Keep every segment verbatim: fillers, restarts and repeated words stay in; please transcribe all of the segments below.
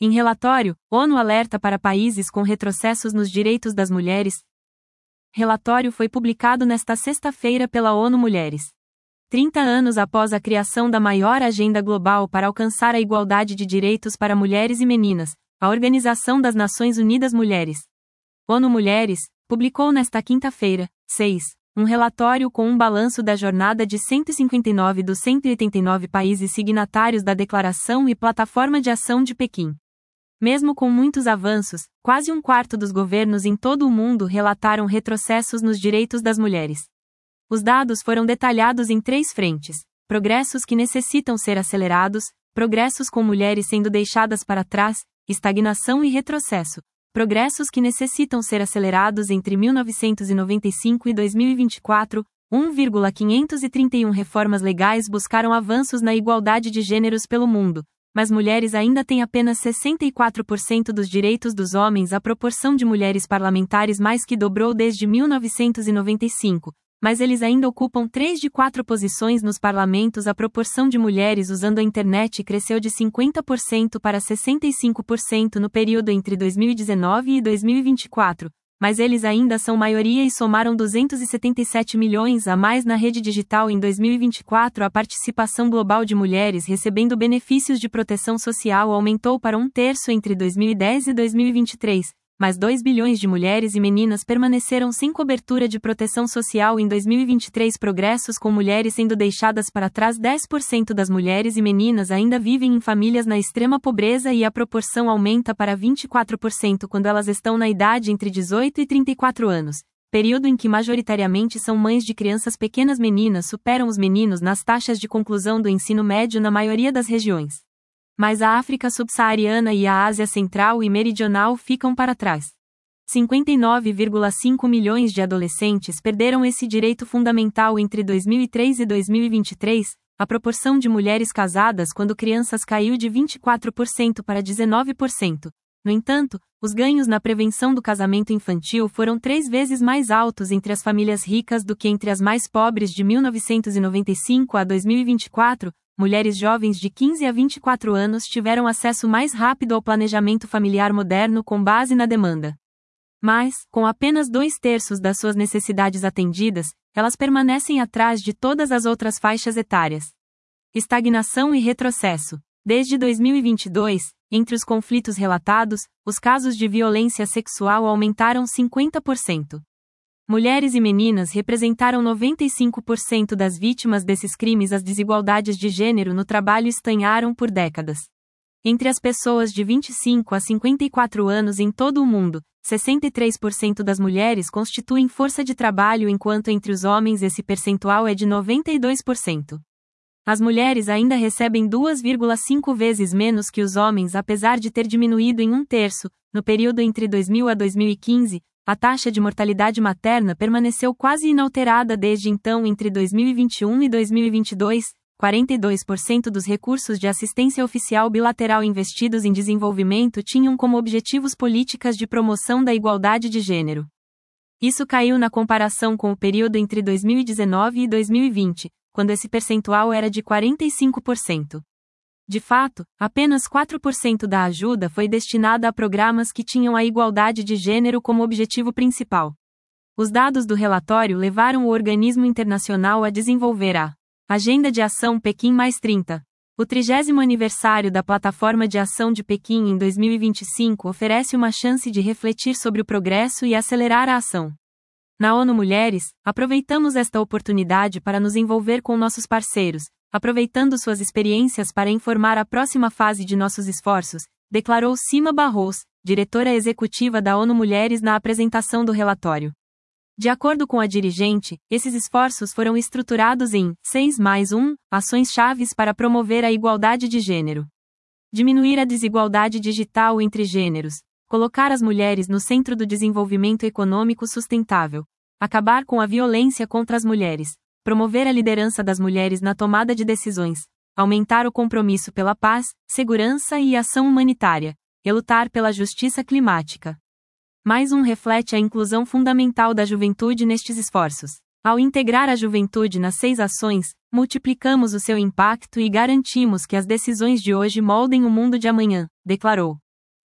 Em relatório, ONU alerta para países com retrocessos nos direitos das mulheres. Relatório foi publicado nesta sexta-feira pela ONU Mulheres. trinta anos após a criação da maior agenda global para alcançar a igualdade de direitos para mulheres e meninas, a Organização das Nações Unidas Mulheres, ONU Mulheres, publicou nesta quinta-feira, seis, um relatório com um balanço da jornada de cento e cinquenta e nove dos cento e oitenta e nove países signatários da Declaração e Plataforma de Ação de Pequim. Mesmo com muitos avanços, quase um quarto dos governos em todo o mundo relataram retrocessos nos direitos das mulheres. Os dados foram detalhados em três frentes: progressos que necessitam ser acelerados, progressos com mulheres sendo deixadas para trás, estagnação e retrocesso, progressos que necessitam ser acelerados entre mil novecentos e noventa e cinco e dois mil e vinte e quatro, um vírgula quinhentos e trinta e um reformas legais buscaram avanços na igualdade de gêneros pelo mundo, mas mulheres ainda têm apenas sessenta e quatro por cento dos direitos dos homens. A proporção de mulheres parlamentares mais que dobrou desde mil novecentos e noventa e cinco, mas eles ainda ocupam três de quatro posições nos parlamentos. A proporção de mulheres usando a internet cresceu de cinquenta por cento para sessenta e cinco por cento no período entre dois mil e dezenove e dois mil e vinte e quatro, mas eles ainda são maioria e somaram duzentos e setenta e sete milhões a mais na rede digital em dois mil e vinte e quatro. A participação global de mulheres recebendo benefícios de proteção social aumentou para um terço entre dois mil e dez e dois mil e vinte e três, mas dois bilhões de mulheres e meninas permaneceram sem cobertura de proteção social em dois mil e vinte e três. Progressos com mulheres sendo deixadas para trás. dez por cento das mulheres e meninas ainda vivem em famílias na extrema pobreza e a proporção aumenta para vinte e quatro por cento quando elas estão na idade entre dezoito e trinta e quatro anos, período em que majoritariamente são mães de crianças pequenas. Meninas superam os meninos nas taxas de conclusão do ensino médio na maioria das regiões. Mas a África subsaariana e a Ásia Central e Meridional ficam para trás. cinquenta e nove vírgula cinco milhões de adolescentes perderam esse direito fundamental entre dois mil e três e dois mil e vinte e três, a proporção de mulheres casadas quando crianças caiu de vinte e quatro por cento para dezenove por cento. No entanto, os ganhos na prevenção do casamento infantil foram três vezes mais altos entre as famílias ricas do que entre as mais pobres. De mil novecentos e noventa e cinco a dois mil e vinte e quatro, mulheres jovens de quinze a vinte e quatro anos tiveram acesso mais rápido ao planejamento familiar moderno com base na demanda. Mas, com apenas dois terços das suas necessidades atendidas, elas permanecem atrás de todas as outras faixas etárias. Estagnação e retrocesso. Desde dois mil e vinte e dois, entre os conflitos relatados, os casos de violência sexual aumentaram cinquenta por cento. Mulheres e meninas representaram noventa e cinco por cento das vítimas desses crimes. As desigualdades de gênero no trabalho estanharam por décadas. Entre as pessoas de vinte e cinco a cinquenta e quatro anos em todo o mundo, sessenta e três por cento das mulheres constituem força de trabalho, enquanto entre os homens esse percentual é de noventa e dois por cento. As mulheres ainda recebem duas vírgula cinco vezes menos que os homens, apesar de ter diminuído em um terço. No período entre dois mil a dois mil e quinze, a taxa de mortalidade materna permaneceu quase inalterada desde então. Entre dois mil e vinte e um e dois mil e vinte e dois, quarenta e dois por cento dos recursos de assistência oficial bilateral investidos em desenvolvimento tinham como objetivos políticas de promoção da igualdade de gênero. Isso caiu na comparação com o período entre dois mil e dezenove e dois mil e vinte, quando esse percentual era de quarenta e cinco por cento. De fato, apenas quatro por cento da ajuda foi destinada a programas que tinham a igualdade de gênero como objetivo principal. Os dados do relatório levaram o organismo internacional a desenvolver a Agenda de Ação Pequim mais trinta. O trigésimo aniversário da Plataforma de Ação de Pequim em dois mil e vinte e cinco oferece uma chance de refletir sobre o progresso e acelerar a ação. Na ONU Mulheres, aproveitamos esta oportunidade para nos envolver com nossos parceiros, aproveitando suas experiências para informar a próxima fase de nossos esforços, declarou Sima Barros, diretora executiva da ONU Mulheres na apresentação do relatório. De acordo com a dirigente, esses esforços foram estruturados em seis mais um ações chaves para promover a igualdade de gênero. Diminuir a desigualdade digital entre gêneros, colocar as mulheres no centro do desenvolvimento econômico sustentável, acabar com a violência contra as mulheres, promover a liderança das mulheres na tomada de decisões, aumentar o compromisso pela paz, segurança e ação humanitária, e lutar pela justiça climática. Mais um reflete a inclusão fundamental da juventude nestes esforços. Ao integrar a juventude nas seis ações, multiplicamos o seu impacto e garantimos que as decisões de hoje moldem o mundo de amanhã, declarou.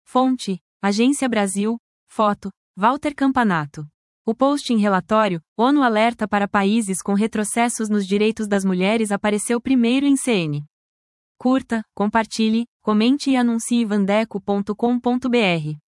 Fonte: Agência Brasil. Foto: Walter Campanato. O post em relatório, ONU alerta para países com retrocessos nos direitos das mulheres apareceu primeiro em C N. Curta, compartilhe, comente e anuncie vandeco ponto com ponto br.